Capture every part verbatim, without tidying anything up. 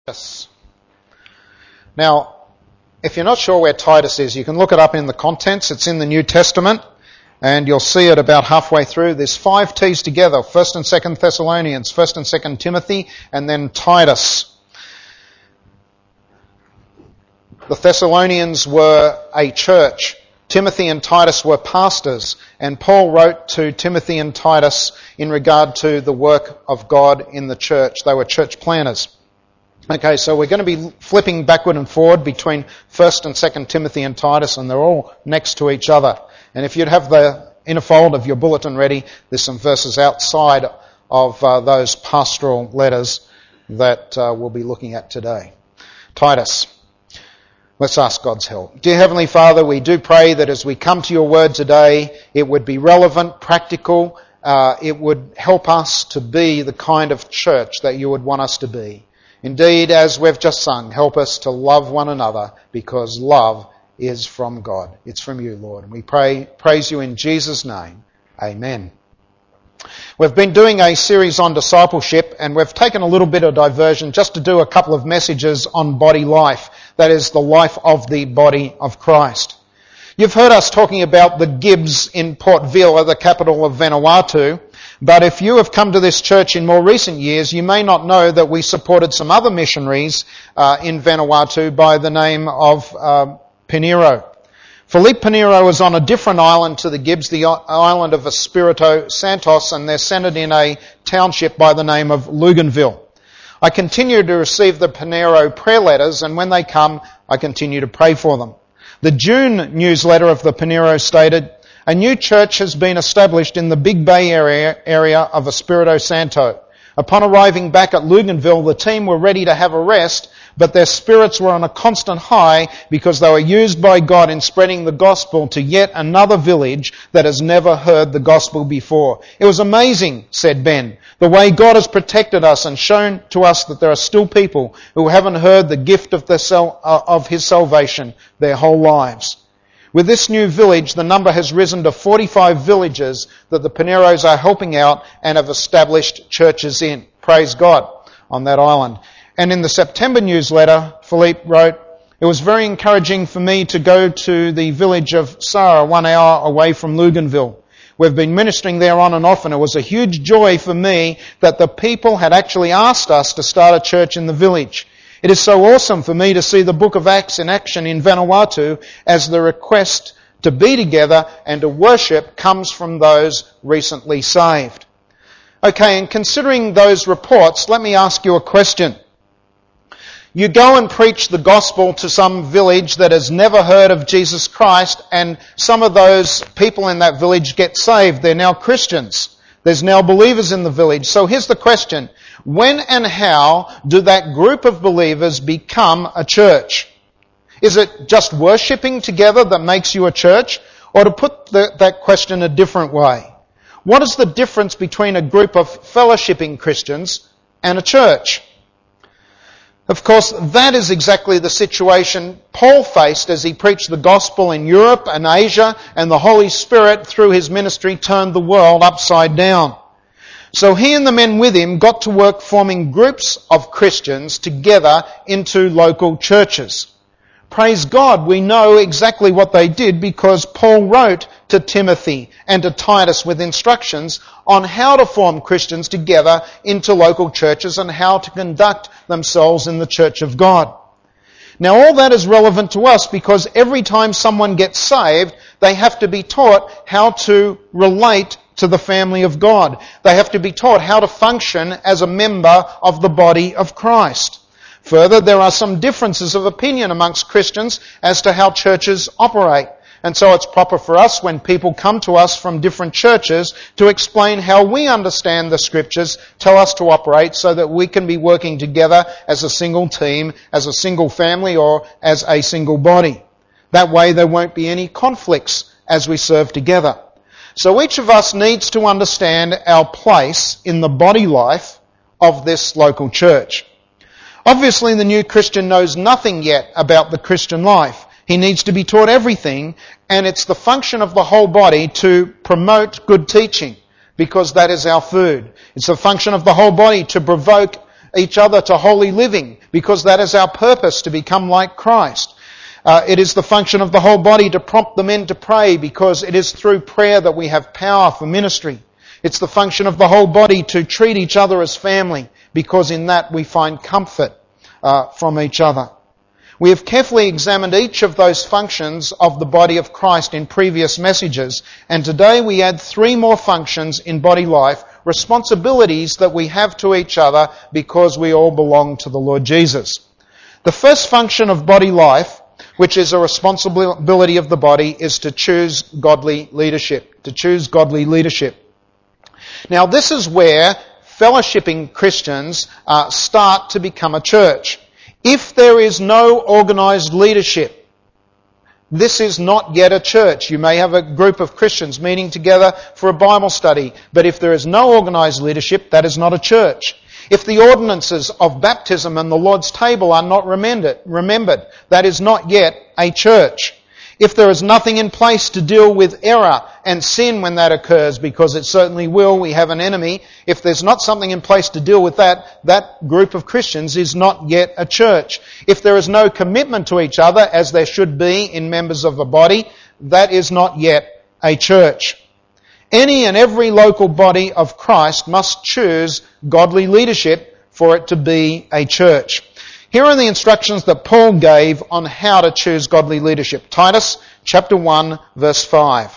Now, if you're not sure where Titus is, you can look it up in the contents. It's in the New Testament, and you'll see it about halfway through. There's five T's together, First and Second Thessalonians, First and Second Timothy, and then Titus. The Thessalonians were a church. Timothy and Titus were pastors, and Paul wrote to Timothy and Titus in regard to the work of God in the church. They were church planners. Okay, so we're going to be flipping backward and forward between First and Second Timothy and Titus, and they're all next to each other. And if you'd have the inner fold of your bulletin ready, there's some verses outside of uh, those pastoral letters that uh, we'll be looking at today. Titus. Let's ask God's help. Dear Heavenly Father, we do pray that as we come to your word today, it would be relevant, practical, uh, it would help us to be the kind of church that you would want us to be. Indeed, as we've just sung, help us to love one another because love is from God. It's from you, Lord. And we pray, praise you in Jesus' name. Amen. We've been doing a series on discipleship, and we've taken a little bit of diversion just to do a couple of messages on body life. That is, the life of the body of Christ. You've heard us talking about the Gibbs in Port Vila, the capital of Vanuatu. But if you have come to this church in more recent years, you may not know that we supported some other missionaries uh, in Vanuatu by the name of uh, Pinero. Felipe Pinero is on a different island to the Gibbs, the island of Espirito Santos, and they're centred in a township by the name of Luganville. I continue to receive the Pinero prayer letters, and when they come, I continue to pray for them. The June newsletter of the Pinero stated, a new church has been established in the Big Bay area, area of Espirito Santo. Upon arriving back at Luganville, the team were ready to have a rest, but their spirits were on a constant high because they were used by God in spreading the gospel to yet another village that has never heard the gospel before. It was amazing, said Ben, the way God has protected us and shown to us that there are still people who haven't heard the gift of, the sal- uh, of his salvation their whole lives. With this new village, the number has risen to forty-five villages that the Pineros are helping out and have established churches in. Praise God on that island. And in the September newsletter, Philippe wrote, it was very encouraging for me to go to the village of Sara, one hour away from Luganville. We've been ministering there on and off, and it was a huge joy for me that the people had actually asked us to start a church in the village. It is so awesome for me to see the book of Acts in action in Vanuatu as the request to be together and to worship comes from those recently saved. Okay, and considering those reports, let me ask you a question. You go and preach the gospel to some village that has never heard of Jesus Christ, and some of those people in that village get saved. They're now Christians. There's now believers in the village. So here's the question. When and how do that group of believers become a church? Is it just worshipping together that makes you a church? Or to put the, that question a different way, what is the difference between a group of fellowshipping Christians and a church? Of course, that is exactly the situation Paul faced as he preached the gospel in Europe and Asia, and the Holy Spirit, through his ministry, turned the world upside down. So he and the men with him got to work forming groups of Christians together into local churches. Praise God, we know exactly what they did because Paul wrote to Timothy and to Titus with instructions on how to form Christians together into local churches and how to conduct themselves in the church of God. Now all that is relevant to us because every time someone gets saved, they have to be taught how to relate to the family of God. They have to be taught how to function as a member of the body of Christ. Further, there are some differences of opinion amongst Christians as to how churches operate. And so it's proper for us when people come to us from different churches to explain how we understand the Scriptures, tell us to operate so that we can be working together as a single team, as a single family, or as a single body. That way there won't be any conflicts as we serve together. So each of us needs to understand our place in the body life of this local church. Obviously, the new Christian knows nothing yet about the Christian life. He needs to be taught everything, and it's the function of the whole body to promote good teaching, because that is our food. It's the function of the whole body to provoke each other to holy living, because that is our purpose, to become like Christ. Uh, it is the function of the whole body to prompt the men to pray, because it is through prayer that we have power for ministry. It's the function of the whole body to treat each other as family, because in that we find comfort uh, from each other. We have carefully examined each of those functions of the body of Christ in previous messages, and today we add three more functions in body life, responsibilities that we have to each other because we all belong to the Lord Jesus. The first function of body life, which is a responsibility of the body, is to choose godly leadership. To choose godly leadership. Now, this is where fellowshipping Christians uh, start to become a church. If there is no organised leadership, this is not yet a church. You may have a group of Christians meeting together for a Bible study, but if there is no organised leadership, that is not a church. If the ordinances of baptism and the Lord's table are not remembered, remembered, that is not yet a church. If there is nothing in place to deal with error and sin when that occurs, because it certainly will, we have an enemy. If there's not something in place to deal with that, that group of Christians is not yet a church. If there is no commitment to each other, as there should be in members of a body, that is not yet a church. Any and every local body of Christ must choose godly leadership for it to be a church. Here are the instructions that Paul gave on how to choose godly leadership. Titus chapter one verse five.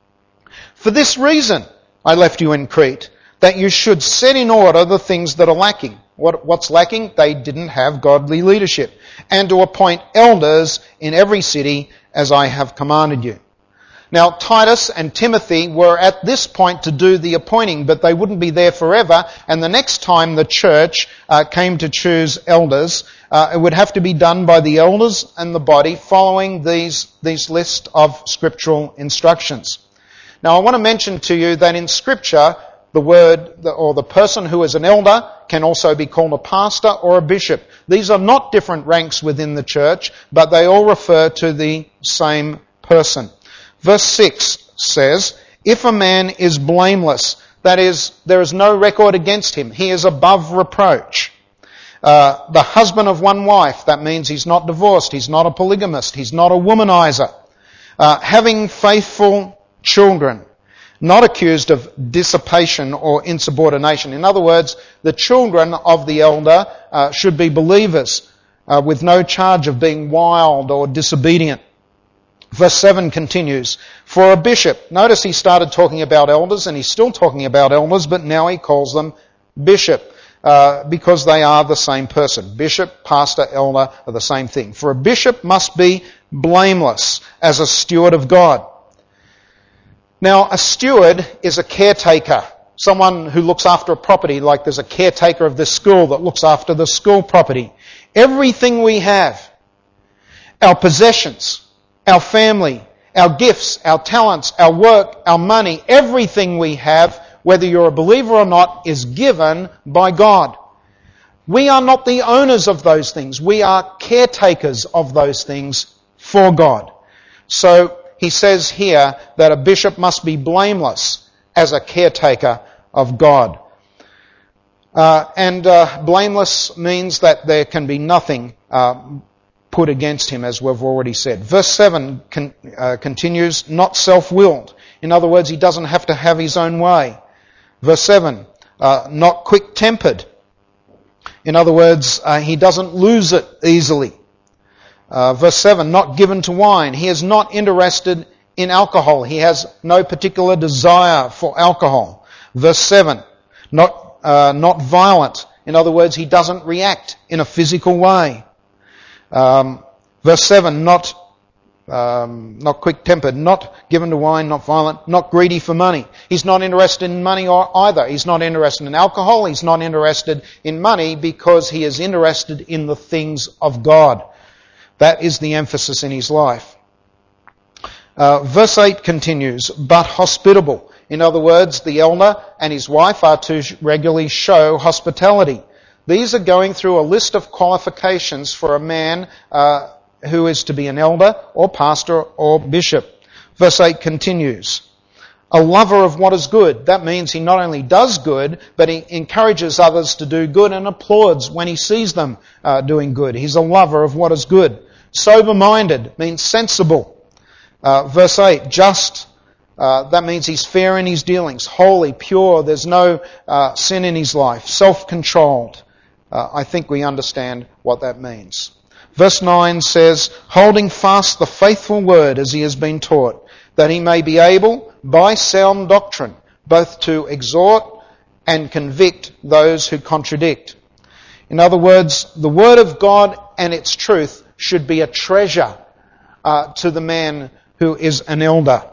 For this reason I left you in Crete, that you should set in order the things that are lacking. What, what's lacking? They didn't have godly leadership. And to appoint elders in every city as I have commanded you. Now, Titus and Timothy were at this point to do the appointing, but they wouldn't be there forever, and the next time the church uh, came to choose elders, uh, it would have to be done by the elders and the body following these, these list of scriptural instructions. Now, I want to mention to you that in Scripture, the word or the person who is an elder can also be called a pastor or a bishop. These are not different ranks within the church, but they all refer to the same person. Verse six says, if a man is blameless, that is, there is no record against him, he is above reproach. Uh, the husband of one wife, that means he's not divorced, he's not a polygamist, he's not a womanizer. Uh, having faithful children, not accused of dissipation or insubordination. In other words, the children of the elder uh, should be believers uh, with no charge of being wild or disobedient. Verse seven continues, for a bishop, notice he started talking about elders and he's still talking about elders, but now he calls them bishop uh, because they are the same person. Bishop, pastor, elder are the same thing. For a bishop must be blameless as a steward of God. Now, a steward is a caretaker, someone who looks after a property, like there's a caretaker of this school that looks after the school property. Everything we have, our possessions, our family, our gifts, our talents, our work, our money, everything we have, whether you're a believer or not, is given by God. We are not the owners of those things. We are caretakers of those things for God. So he says here that a bishop must be blameless as a caretaker of God. Uh, and uh, blameless means that there can be nothing uh, put against him, as we've already said. Verse seven con- uh, continues, not self-willed. In other words, he doesn't have to have his own way. Verse seven, uh, not quick-tempered. In other words, uh, he doesn't lose it easily. Uh, verse seven, not given to wine. He is not interested in alcohol. He has no particular desire for alcohol. Verse seven, not, uh, not violent. In other words, he doesn't react in a physical way. Um, verse seven, not um, not quick-tempered, not given to wine, not violent, not greedy for money. He's not interested in money or either. He's not interested in alcohol. He's not interested in money because he is interested in the things of God. That is the emphasis in his life. Uh, verse eight continues, but hospitable. In other words, the elder and his wife are to regularly show hospitality. These are going through a list of qualifications for a man uh, who is to be an elder or pastor or bishop. Verse eight continues, A lover of what is good. That means he not only does good, but he encourages others to do good and applauds when he sees them uh, doing good. He's a lover of what is good. Sober-minded means sensible. Uh, verse eight, just. Uh, that means he's fair in his dealings. Holy, pure. There's no uh, sin in his life. Self-controlled. Uh, I think we understand what that means. Verse nine says, holding fast the faithful word as he has been taught, that he may be able, by sound doctrine, both to exhort and convict those who contradict. In other words, the word of God and its truth should be a treasure uh, to the man who is an elder.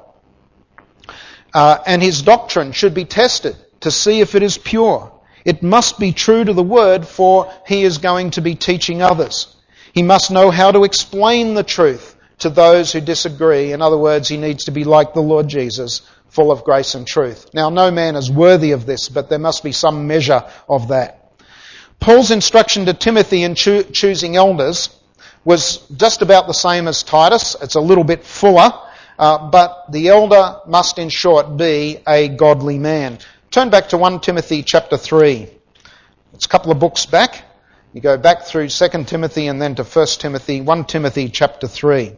Uh, and his doctrine should be tested to see if it is pure. It must be true to the word, for he is going to be teaching others. He must know how to explain the truth to those who disagree. In other words, he needs to be like the Lord Jesus, full of grace and truth. Now, no man is worthy of this, but there must be some measure of that. Paul's instruction to Timothy in cho- choosing elders was just about the same as Titus. It's a little bit fuller, uh, but the elder must, in short, be a godly man. Turn back to First Timothy chapter three. It's a couple of books back. You go back through Second Timothy and then to First Timothy, First Timothy chapter three.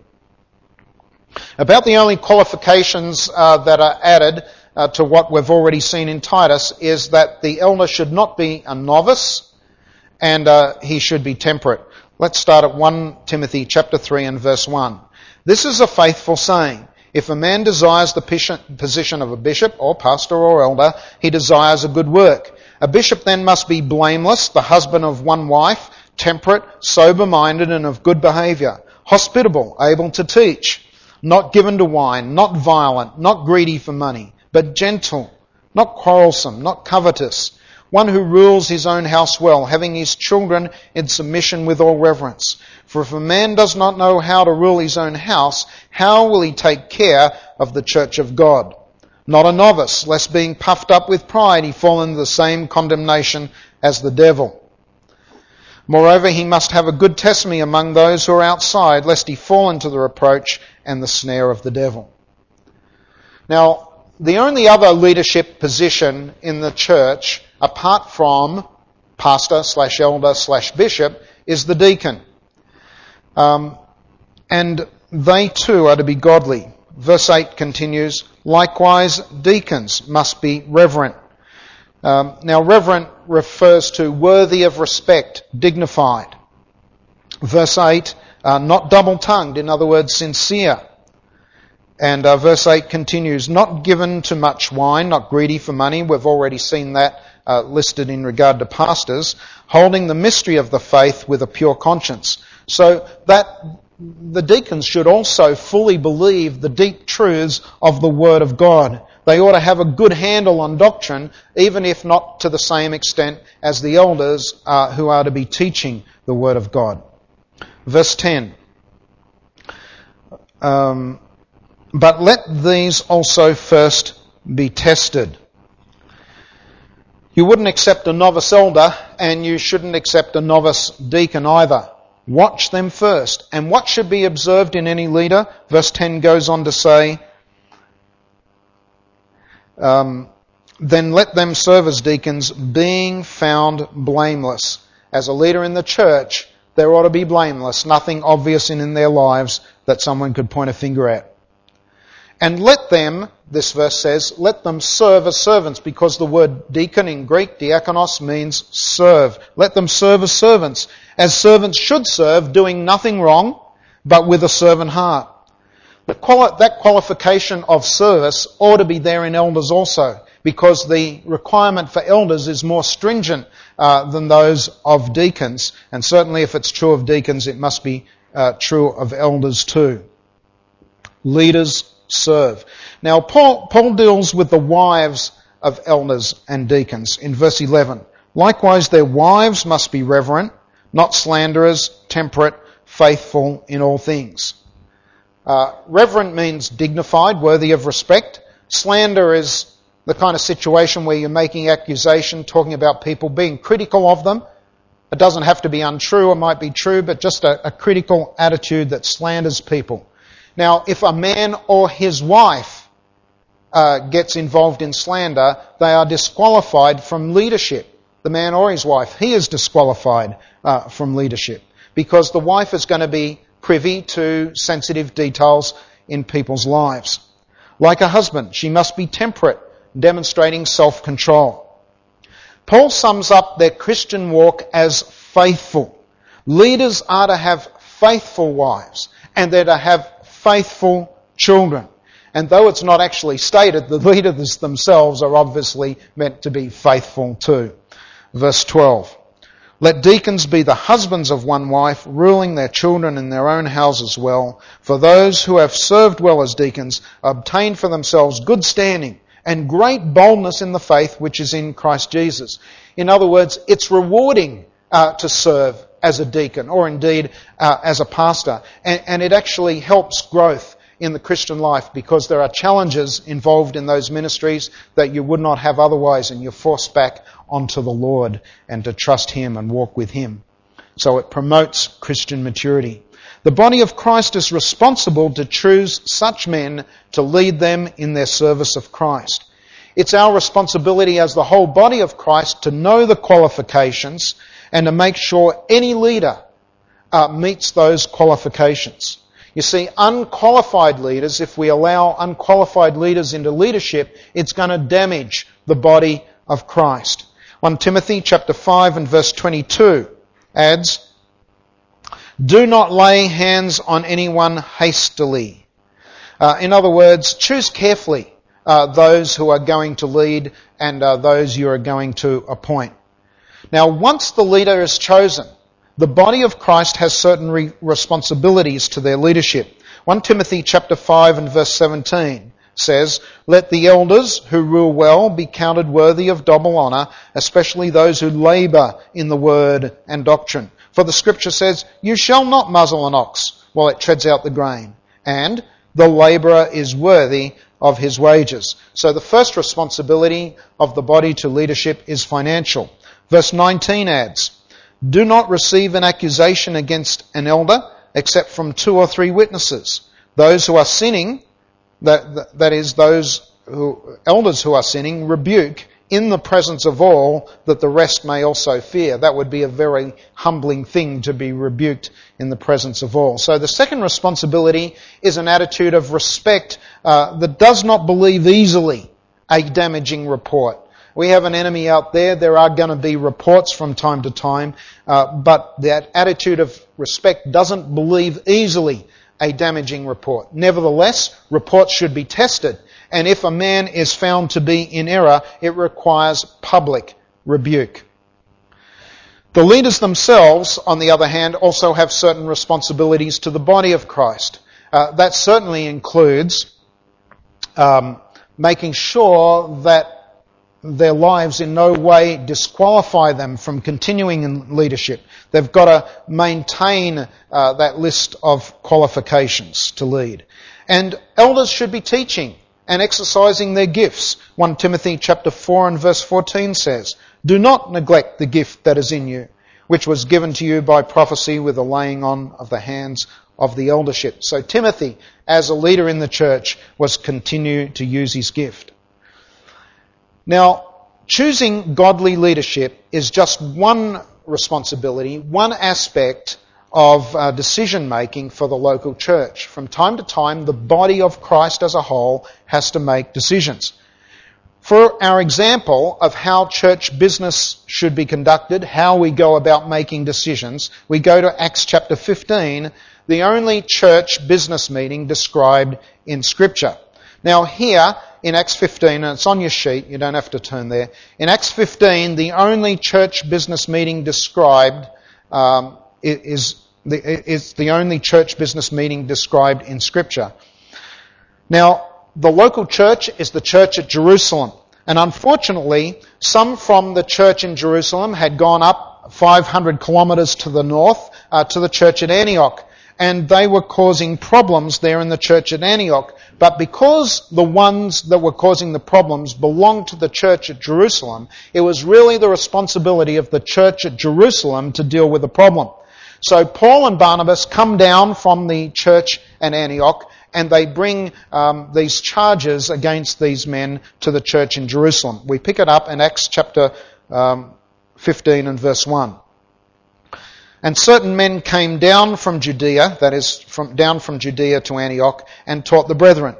About the only qualifications uh, that are added uh, to what we've already seen in Titus is that the elder should not be a novice and uh, he should be temperate. Let's start at First Timothy chapter three and verse one. This is a faithful saying. If a man desires the position of a bishop or pastor or elder, he desires a good work. A bishop then must be blameless, the husband of one wife, temperate, sober-minded and of good behaviour, hospitable, able to teach, not given to wine, not violent, not greedy for money, but gentle, not quarrelsome, not covetous, one who rules his own house well, having his children in submission with all reverence. For if a man does not know how to rule his own house, how will he take care of the church of God? Not a novice, lest being puffed up with pride he fall into the same condemnation as the devil. Moreover, he must have a good testimony among those who are outside, lest he fall into the reproach and the snare of the devil. Now, the only other leadership position in the church, apart from pastor slash elder slash bishop, is the deacon. Um, and they too are to be godly. Verse eight continues, likewise deacons must be reverent. Um, now reverent refers to worthy of respect, dignified. Verse eight, uh, not double-tongued, in other words, sincere. And uh, verse eight continues, not given to much wine, not greedy for money. We've already seen that uh, listed in regard to pastors. Holding the mystery of the faith with a pure conscience. So that the deacons should also fully believe the deep truths of the Word of God. They ought to have a good handle on doctrine, even if not to the same extent as the elders uh, who are to be teaching the Word of God. Verse ten. Um, but let these also first be tested. You wouldn't accept a novice elder, and you shouldn't accept a novice deacon either. Watch them first. And what should be observed in any leader? Verse ten goes on to say, um, then let them serve as deacons, being found blameless. As a leader in the church, they ought to be blameless, nothing obvious in, in their lives that someone could point a finger at. And let them, this verse says, let them serve as servants, because the word deacon in Greek, diakonos, means serve. Let them serve as servants, as servants should serve, doing nothing wrong, but with a servant heart. But quali- that qualification of service ought to be there in elders also, because the requirement for elders is more stringent uh, than those of deacons. And certainly if it's true of deacons, it must be uh, true of elders too. Leaders serve. Now, Paul, Paul deals with the wives of elders and deacons in verse eleven. Likewise, their wives must be reverent, not slanderers, temperate, faithful in all things. Uh, reverent means dignified, worthy of respect. Slander is the kind of situation where you're making accusation, talking about people, being critical of them. It doesn't have to be untrue, it might be true, but just a, a critical attitude that slanders people. Now, if a man or his wife uh, gets involved in slander, they are disqualified from leadership. The man or his wife, he is disqualified uh, from leadership because the wife is going to be privy to sensitive details in people's lives. Like a husband, she must be temperate, demonstrating self-control. Paul sums up their Christian walk as faithful. Leaders are to have faithful wives, and they're to have faithful children. And though it's not actually stated, the leaders themselves are obviously meant to be faithful too. Verse twelve. Let deacons be the husbands of one wife, ruling their children in their own houses well. For those who have served well as deacons obtain for themselves good standing and great boldness in the faith which is in Christ Jesus. In other words, it's rewarding uh, to serve as a deacon or indeed uh, as a pastor. And, and it actually helps growth in the Christian life because there are challenges involved in those ministries that you would not have otherwise, and you're forced back onto the Lord and to trust Him and walk with Him. So it promotes Christian maturity. The body of Christ is responsible to choose such men to lead them in their service of Christ. It's our responsibility as the whole body of Christ to know the qualifications and to make sure any leader uh, meets those qualifications. You see, unqualified leaders, if we allow unqualified leaders into leadership, it's going to damage the body of Christ. First Timothy chapter five and verse twenty-two adds, do not lay hands on anyone hastily. Uh, in other words, choose carefully uh, those who are going to lead and uh, those you are going to appoint. Now, once the leader is chosen, the body of Christ has certain re- responsibilities to their leadership. First Timothy chapter five and verse seventeen says, let the elders who rule well be counted worthy of double honour, especially those who labour in the word and doctrine. For the scripture says, you shall not muzzle an ox while it treads out the grain, and the labourer is worthy of his wages. So the first responsibility of the body to leadership is financial. Verse nineteen adds, do not receive an accusation against an elder except from two or three witnesses. Those who are sinning, that, that is, those who, elders who are sinning, rebuke in the presence of all, that the rest may also fear. That would be a very humbling thing, to be rebuked in the presence of all. So the second responsibility is an attitude of respect uh, that does not believe easily a damaging report. We have an enemy out there. There are going to be reports from time to time, uh, but that attitude of respect doesn't believe easily a damaging report. Nevertheless, reports should be tested, and if a man is found to be in error, it requires public rebuke. The leaders themselves, on the other hand, also have certain responsibilities to the body of Christ. Uh, that certainly includes um, making sure that their lives in no way disqualify them from continuing in leadership. They've got to maintain uh, that list of qualifications to lead. And elders should be teaching and exercising their gifts. First Timothy chapter four and verse fourteen says, do not neglect the gift that is in you, which was given to you by prophecy with the laying on of the hands of the eldership. So Timothy, as a leader in the church, was continue to use his gift. Now, choosing godly leadership is just one responsibility, one aspect of uh, decision making for the local church. From time to time, the body of Christ as a whole has to make decisions. For our example of how church business should be conducted, how we go about making decisions, we go to Acts chapter fifteen, the only church business meeting described in Scripture. Now here, in Acts fifteen, and it's on your sheet, you don't have to turn there. In Acts fifteen, the only church business meeting described um, is, the, is the only church business meeting described in Scripture. Now, the local church is the church at Jerusalem. And unfortunately, some from the church in Jerusalem had gone up five hundred kilometres to the north uh, to the church at Antioch. And they were causing problems there in the church at Antioch. But because the ones that were causing the problems belonged to the church at Jerusalem, it was really the responsibility of the church at Jerusalem to deal with the problem. So Paul and Barnabas come down from the church at Antioch, and they bring um, these charges against these men to the church in Jerusalem. We pick it up in Acts chapter um, fifteen and verse one. And certain men came down from Judea, that is, from down from Judea to Antioch, and taught the brethren,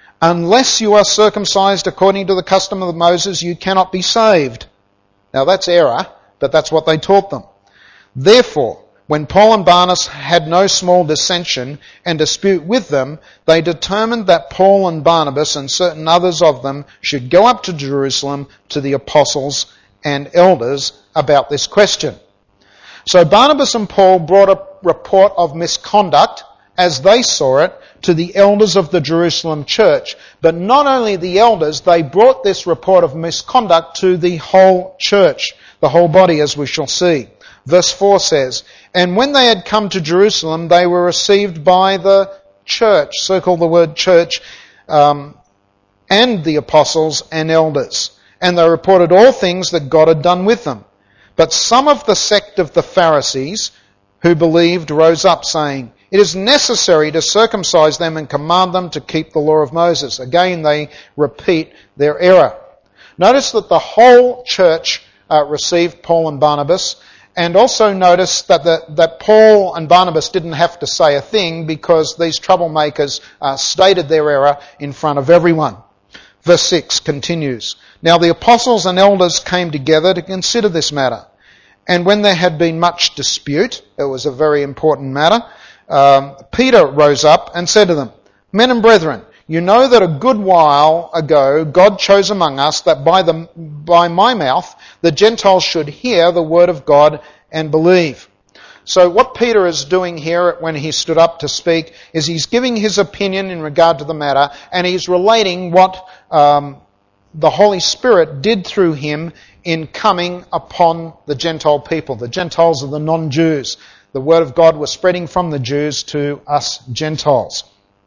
unless you are circumcised according to the custom of Moses, you cannot be saved. Now that's error, but that's what they taught them. Therefore, when Paul and Barnabas had no small dissension and dispute with them, they determined that Paul and Barnabas and certain others of them should go up to Jerusalem to the apostles and elders about this question. So Barnabas and Paul brought a report of misconduct, as they saw it, to the elders of the Jerusalem church. But not only the elders, they brought this report of misconduct to the whole church, the whole body, as we shall see. Verse four says, and when they had come to Jerusalem, they were received by the church, circle the word church, um, and the apostles and elders. And they reported all things that God had done with them. But some of the sect of the Pharisees who believed rose up, saying, it is necessary to circumcise them and command them to keep the law of Moses. Again, they repeat their error. Notice that the whole church uh, received Paul and Barnabas, and also notice that, the, that Paul and Barnabas didn't have to say a thing because these troublemakers uh, stated their error in front of everyone. Verse six continues, now the apostles and elders came together to consider this matter. And when there had been much dispute, it was a very important matter, um, Peter rose up and said to them, men and brethren, you know that a good while ago God chose among us that by the by my mouth the Gentiles should hear the word of God and believe. So what Peter is doing here when he stood up to speak is he's giving his opinion in regard to the matter, and he's relating what um, the Holy Spirit did through him in coming upon the Gentile people. The Gentiles are the non-Jews. The word of God was spreading from the Jews to us Gentiles.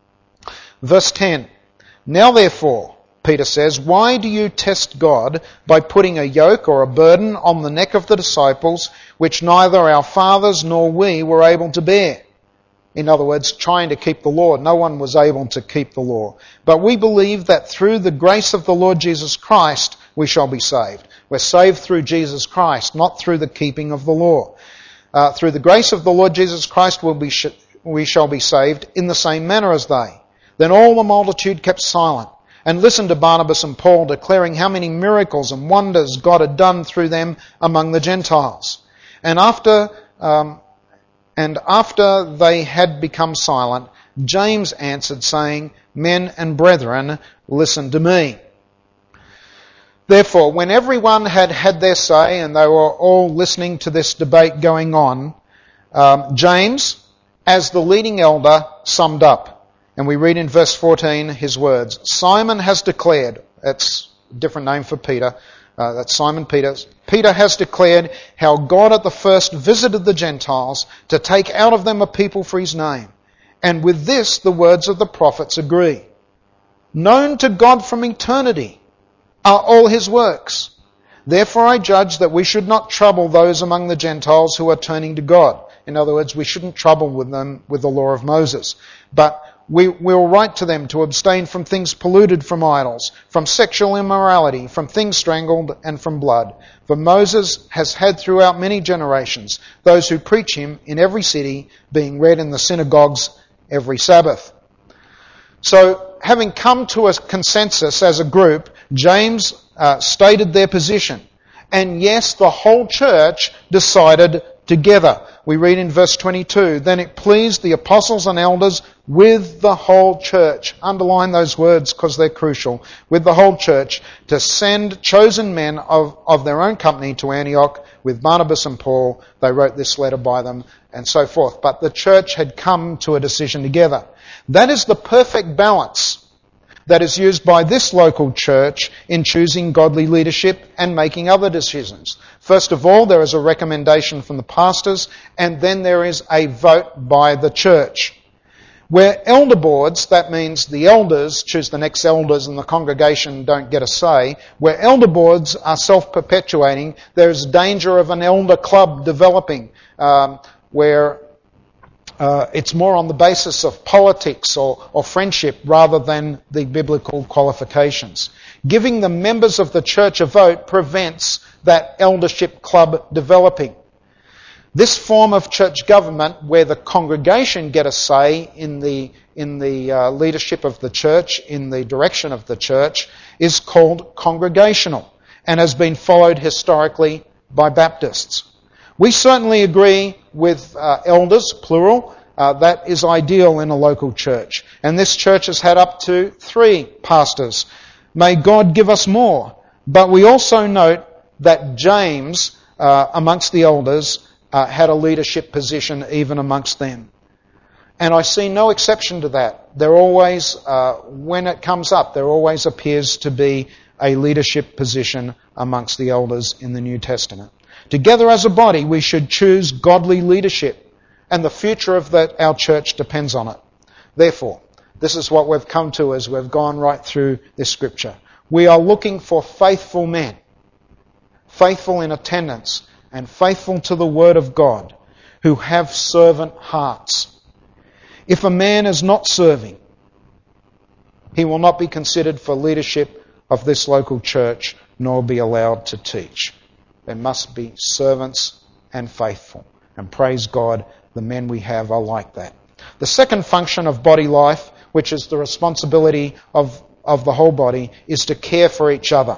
Verse ten, now therefore, Peter says, why do you test God by putting a yoke or a burden on the neck of the disciples, which neither our fathers nor we were able to bear? In other words, trying to keep the law. No one was able to keep the law. But we believe that through the grace of the Lord Jesus Christ, we shall be saved. We're saved through Jesus Christ, not through the keeping of the law. Uh, through the grace of the Lord Jesus Christ, we'll be sh- we shall be saved in the same manner as they. Then all the multitude kept silent and listened to Barnabas and Paul, declaring how many miracles and wonders God had done through them among the Gentiles. And after um, and after they had become silent, James answered, saying, men and brethren, listen to me. Therefore, when everyone had had their say and they were all listening to this debate going on, um, James, as the leading elder, summed up. And we read in verse fourteen his words, Simon has declared, that's a different name for Peter, uh, that's Simon Peter. Peter has declared how God at the first visited the Gentiles to take out of them a people for his name. And with this the words of the prophets agree. Known to God from eternity are all his works. Therefore I judge that we should not trouble those among the Gentiles who are turning to God. In other words, we shouldn't trouble with them with the law of Moses. But we will write to them to abstain from things polluted from idols, from sexual immorality, from things strangled, and from blood. For Moses has had throughout many generations those who preach him in every city, being read in the synagogues every Sabbath. So, having come to a consensus as a group, James uh, stated their position. And yes, the whole church decided together. We read in verse twenty-two, then it pleased the apostles and elders with the whole church. Underline those words because they're crucial. With the whole church to send chosen men of, of their own company to Antioch with Barnabas and Paul. They wrote this letter by them and so forth. But the church had come to a decision together. That is the perfect balance that is used by this local church in choosing godly leadership and making other decisions. First of all, there is a recommendation from the pastors, and then there is a vote by the church. Where elder boards, that means the elders choose the next elders and the congregation don't get a say. Where elder boards are self-perpetuating, there is danger of an elder club developing, um, where uh, it's more on the basis of politics or, or friendship rather than the biblical qualifications. Giving the members of the church a vote prevents that eldership club developing. This form of church government, where the congregation get a say in the in the uh, leadership of the church, in the direction of the church, is called congregational and has been followed historically by Baptists. We certainly agree with uh, elders, plural. Uh, that is ideal in a local church. And this church has had up to three pastors. May God give us more. But we also note that James, uh, amongst the elders, uh, had a leadership position even amongst them. And I see no exception to that. There always, uh, when it comes up, there always appears to be a leadership position amongst the elders in the New Testament. Together as a body, we should choose godly leadership, and the future of that, our church depends on it. Therefore, this is what we've come to as we've gone right through this scripture. We are looking for faithful men, faithful in attendance, and faithful to the Word of God, who have servant hearts. If a man is not serving, he will not be considered for leadership of this local church, nor be allowed to teach. There must be servants and faithful. And praise God, the men we have are like that. The second function of body life, which is the responsibility of, of the whole body, is to care for each other.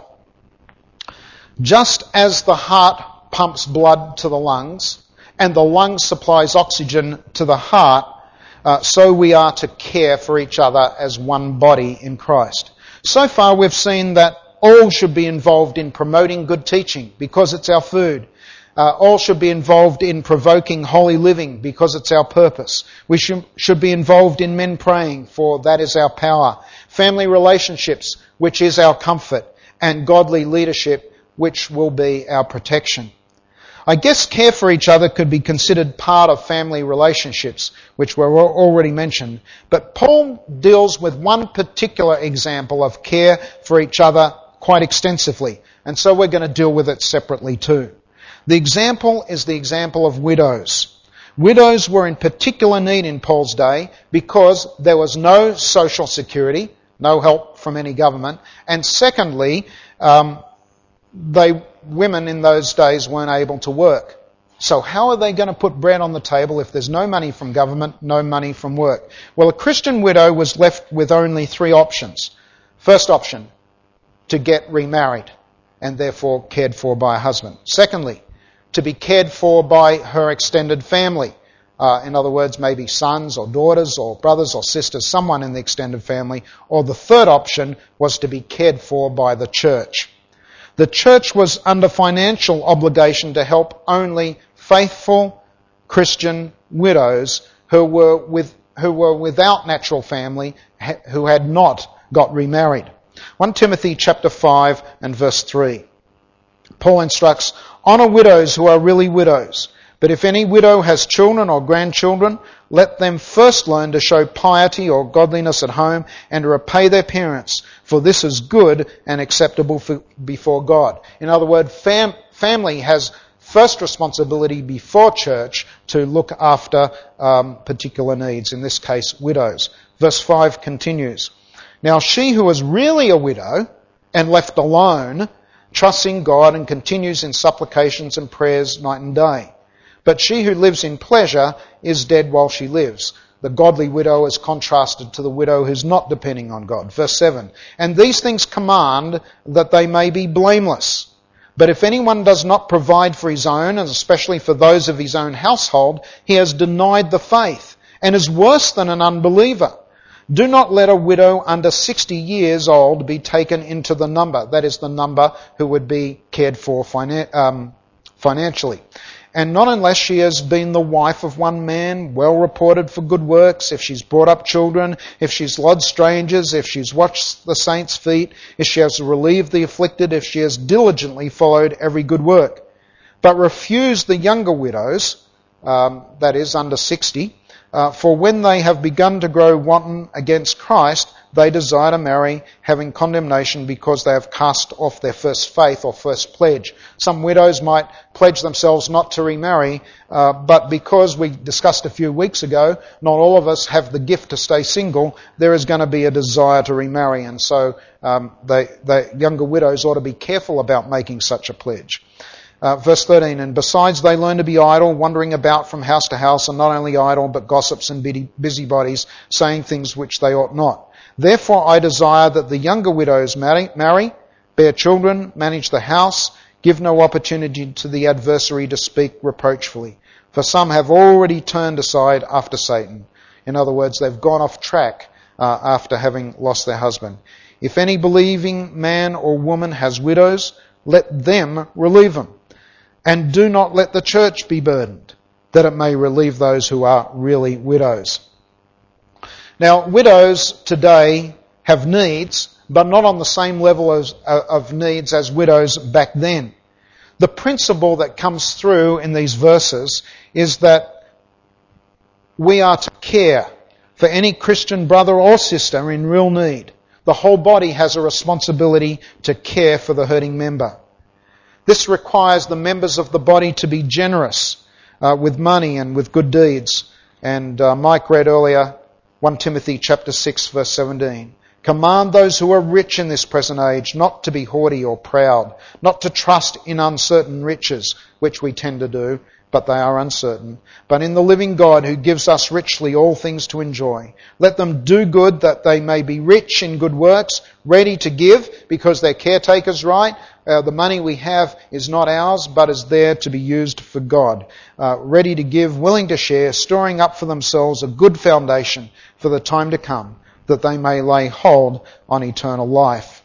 Just as the heart pumps blood to the lungs, and the lungs supplies oxygen to the heart, uh, so we are to care for each other as one body in Christ. So far we've seen that all should be involved in promoting good teaching because it's our food. Uh, all should be involved in provoking holy living because it's our purpose. We should, should be involved in men praying, for that is our power. Family relationships, which is our comfort. And godly leadership, which will be our protection. I guess care for each other could be considered part of family relationships, which were already mentioned. But Paul deals with one particular example of care for each other quite extensively. And so we're going to deal with it separately too. The example is the example of widows. Widows were in particular need in Paul's day because there was no social security, no help from any government, and secondly, um, they women in those days weren't able to work. So how are they going to put bread on the table if there's no money from government, no money from work? Well, a Christian widow was left with only three options. First option, to get remarried and therefore cared for by a husband. Secondly, to be cared for by her extended family. Uh, in other words, maybe sons or daughters or brothers or sisters, someone in the extended family. Or the third option was to be cared for by the church. The church was under financial obligation to help only faithful Christian widows who were with who were without natural family, who had not got remarried. First Timothy chapter five and verse three. Paul instructs, "Honour widows who are really widows. But if any widow has children or grandchildren, let them first learn to show piety or godliness at home and to repay their parents, for this is good and acceptable for, before God." In other words, fam- family has first responsibility before church to look after um, particular needs, in this case, widows. Verse five continues, "Now she who is really a widow and left alone trusts in God and continues in supplications and prayers night and day. But she who lives in pleasure is dead while she lives." The godly widow is contrasted to the widow who's not depending on God. Verse seven, "And these things command that they may be blameless. But if anyone does not provide for his own, and especially for those of his own household, he has denied the faith and is worse than an unbeliever. Do not let a widow under sixty years old be taken into the number." That is the number who would be cared for finan- um, financially. "And not unless she has been the wife of one man, well reported for good works, if she's brought up children, if she's lodged strangers, if she's washed the saints' feet, if she has relieved the afflicted, if she has diligently followed every good work. But refuse the younger widows," um, that is, under sixty, uh, "for when they have begun to grow wanton against Christ, they desire to marry, having condemnation because they have cast off their first faith or first pledge. Some widows might pledge themselves not to remarry, uh, but because we discussed a few weeks ago, not all of us have the gift to stay single, there is going to be a desire to remarry, and so um, they, they, younger widows ought to be careful about making such a pledge. Uh, verse thirteen, and besides they learn to be idle, wandering about from house to house, and not only idle, but gossips and busybodies, saying things which they ought not. Therefore I desire that the younger widows marry, marry, bear children, manage the house, give no opportunity to the adversary to speak reproachfully. For some have already turned aside after Satan. In other words, they've gone off track uh, after having lost their husband. If any believing man or woman has widows, let them relieve them. And do not let the church be burdened, that it may relieve those who are really widows. Now, widows today have needs, but not on the same level as, uh, of needs as widows back then. The principle that comes through in these verses is that we are to care for any Christian brother or sister in real need. The whole body has a responsibility to care for the hurting member. This requires the members of the body to be generous uh, with money and with good deeds. And uh, Mike read earlier First Timothy chapter six verse seventeen. Command those who are rich in this present age not to be haughty or proud, not to trust in uncertain riches, which we tend to do, but they are uncertain, but in the living God who gives us richly all things to enjoy. Let them do good that they may be rich in good works, ready to give because their caretaker's right. Uh, the money we have is not ours, but is there to be used for God. Uh, ready to give, willing to share, storing up for themselves a good foundation for the time to come, that they may lay hold on eternal life.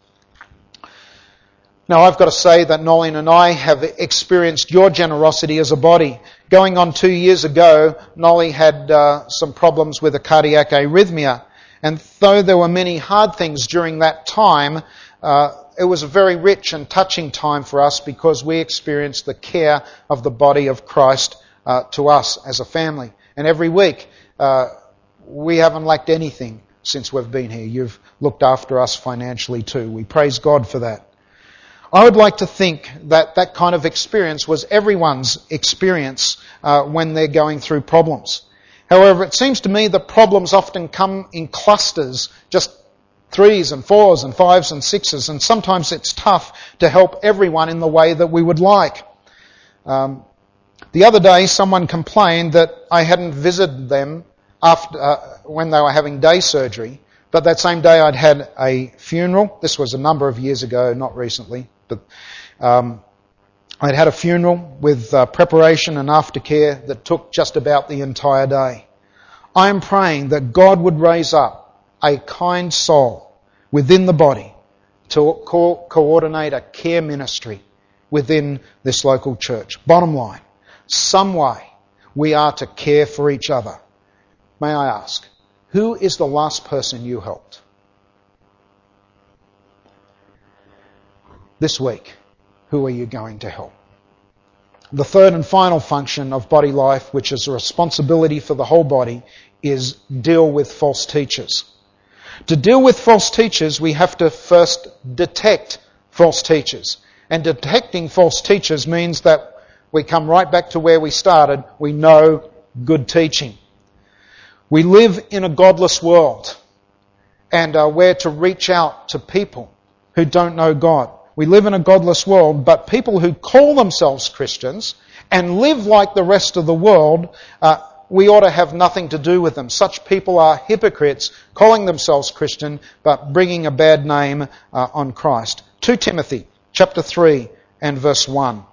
Now, I've got to say that Nolene and I have experienced your generosity as a body. Going on two years ago, Nolly had uh, some problems with a cardiac arrhythmia. And though there were many hard things during that time, uh, it was a very rich and touching time for us because we experienced the care of the body of Christ uh, to us as a family. And every week, uh, we haven't lacked anything since we've been here. You've looked after us financially too. We praise God for that. I would like to think that that kind of experience was everyone's experience uh, when they're going through problems. However, it seems to me that problems often come in clusters, just threes and fours and fives and sixes, and sometimes it's tough to help everyone in the way that we would like. Um, the other day, someone complained that I hadn't visited them after uh, when they were having day surgery, but that same day I'd had a funeral. This was a number of years ago, not recently, but um, I'd had a funeral with uh, preparation and aftercare that took just about the entire day. I am praying that God would raise up a kind soul within the body to co- coordinate a care ministry within this local church. Bottom line, some way we are to care for each other. May I ask, who is the last person you helped? This week, who are you going to help? The third and final function of body life, which is a responsibility for the whole body, is deal with false teachers. To deal with false teachers, we have to first detect false teachers. And detecting false teachers means that we come right back to where we started. We know good teaching. We live in a godless world, and uh, we're to reach out to people who don't know God. We live in a godless world, but people who call themselves Christians and live like the rest of the world, uh, we ought to have nothing to do with them. Such people are hypocrites, calling themselves Christian, but bringing a bad name uh, on Christ. Second Timothy chapter three and verse one.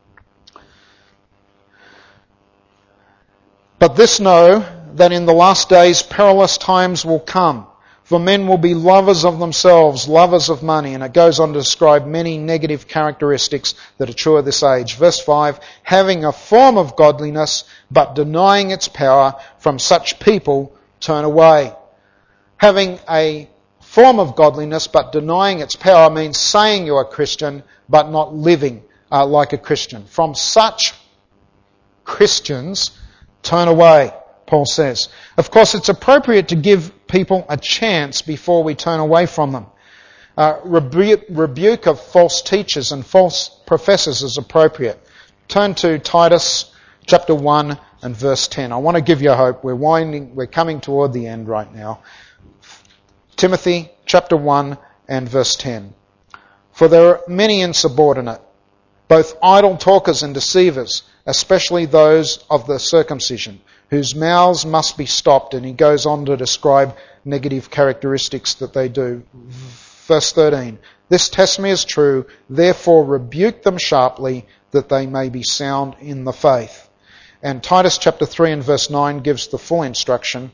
But this know, that in the last days perilous times will come. For men will be lovers of themselves, lovers of money. And it goes on to describe many negative characteristics that are true of this age. Verse five, having a form of godliness, but denying its power, from such people turn away. Having a form of godliness, but denying its power, means saying you're a Christian, but not living uh, like a Christian. From such Christians, turn away, Paul says. Of course, it's appropriate to give people a chance before we turn away from them. Uh, rebu- rebuke of false teachers and false professors is appropriate. Turn to Titus chapter one and verse ten. I want to give you hope. We're winding, we're coming toward the end right now. Timothy chapter one and verse ten. For there are many insubordinate, both idle talkers and deceivers, especially those of the circumcision, whose mouths must be stopped. And he goes on to describe negative characteristics that they do. Verse thirteen, this testimony is true, therefore rebuke them sharply, that they may be sound in the faith. And Titus chapter three and verse nine gives the full instruction.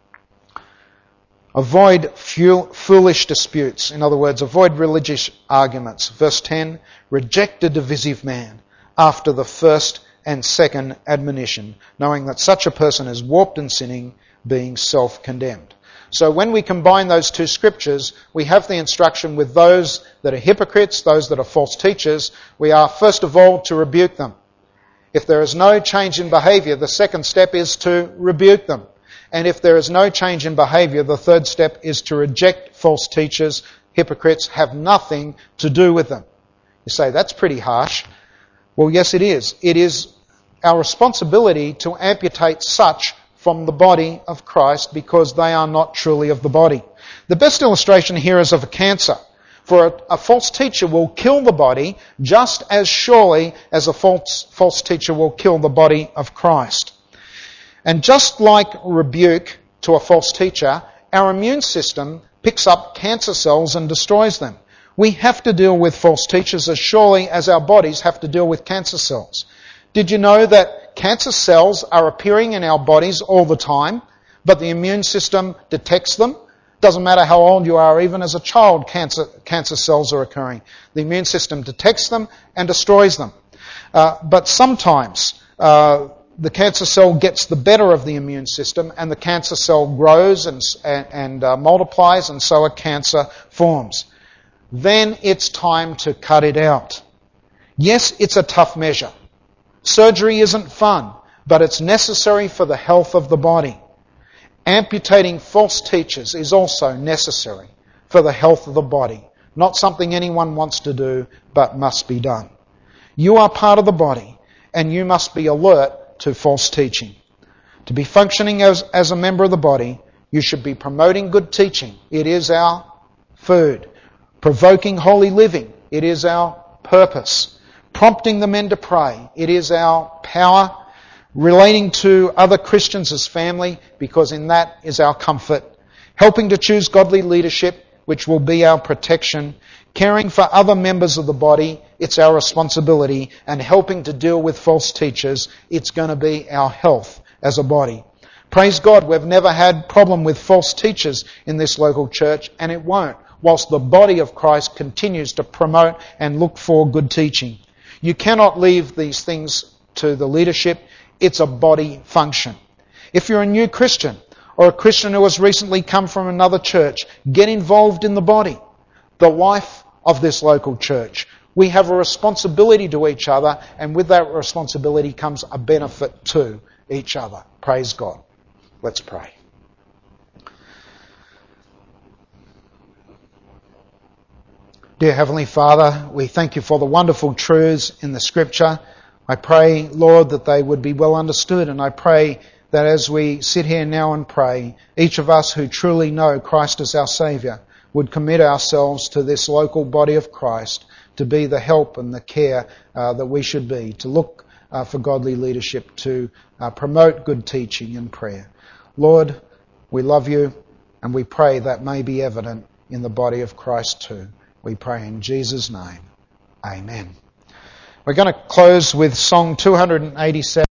Avoid foolish disputes. In other words, avoid religious arguments. Verse ten, reject a divisive man after the first and second admonition, knowing that such a person is warped and sinning, being self-condemned. So when we combine those two scriptures, we have the instruction with those that are hypocrites, those that are false teachers. We are first of all to rebuke them. If there is no change in behaviour, the second step is to rebuke them. And if there is no change in behaviour, the third step is to reject false teachers. Hypocrites, have nothing to do with them. You say, that's pretty harsh. Well, yes, it is. It is our responsibility to amputate such from the body of Christ because they are not truly of the body. The best illustration here is of a cancer. For a, a false teacher will kill the body just as surely as a false, false teacher will kill the body of Christ. And just like rebuke to a false teacher, our immune system picks up cancer cells and destroys them. We have to deal with false teachers as surely as our bodies have to deal with cancer cells. Did you know that cancer cells are appearing in our bodies all the time, but the immune system detects them? Doesn't matter how old you are, even as a child, cancer, cancer cells are occurring. The immune system detects them and destroys them. Uh, but sometimes uh, the cancer cell gets the better of the immune system and the cancer cell grows and, and, and uh, multiplies, and so a cancer forms. Then it's time to cut it out. Yes, it's a tough measure. Surgery isn't fun, but it's necessary for the health of the body. Amputating false teachers is also necessary for the health of the body. Not something anyone wants to do, but must be done. You are part of the body, and you must be alert to false teaching. To be functioning as, as a member of the body, you should be promoting good teaching. It is our food. Provoking holy living. It is our purpose. Prompting the men to pray. It is our power. Relating to other Christians as family, because in that is our comfort. Helping to choose godly leadership, which will be our protection. Caring for other members of the body, it's our responsibility. And helping to deal with false teachers, it's going to be our health as a body. Praise God, we've never had problem with false teachers in this local church, and it won't, whilst the body of Christ continues to promote and look for good teaching. You cannot leave these things to the leadership. It's a body function. If you're a new Christian or a Christian who has recently come from another church, get involved in the body, the life of this local church. We have a responsibility to each other, and with that responsibility comes a benefit to each other. Praise God. Let's pray. Dear Heavenly Father, we thank you for the wonderful truths in the Scripture. I pray, Lord, that they would be well understood, and I pray that as we sit here now and pray, each of us who truly know Christ as our Saviour would commit ourselves to this local body of Christ to be the help and the care uh, that we should be, to look uh, for godly leadership, to uh, promote good teaching and prayer. Lord, we love you, and we pray that may be evident in the body of Christ too. We pray in Jesus' name. Amen. We're going to close with song two eighty-seven.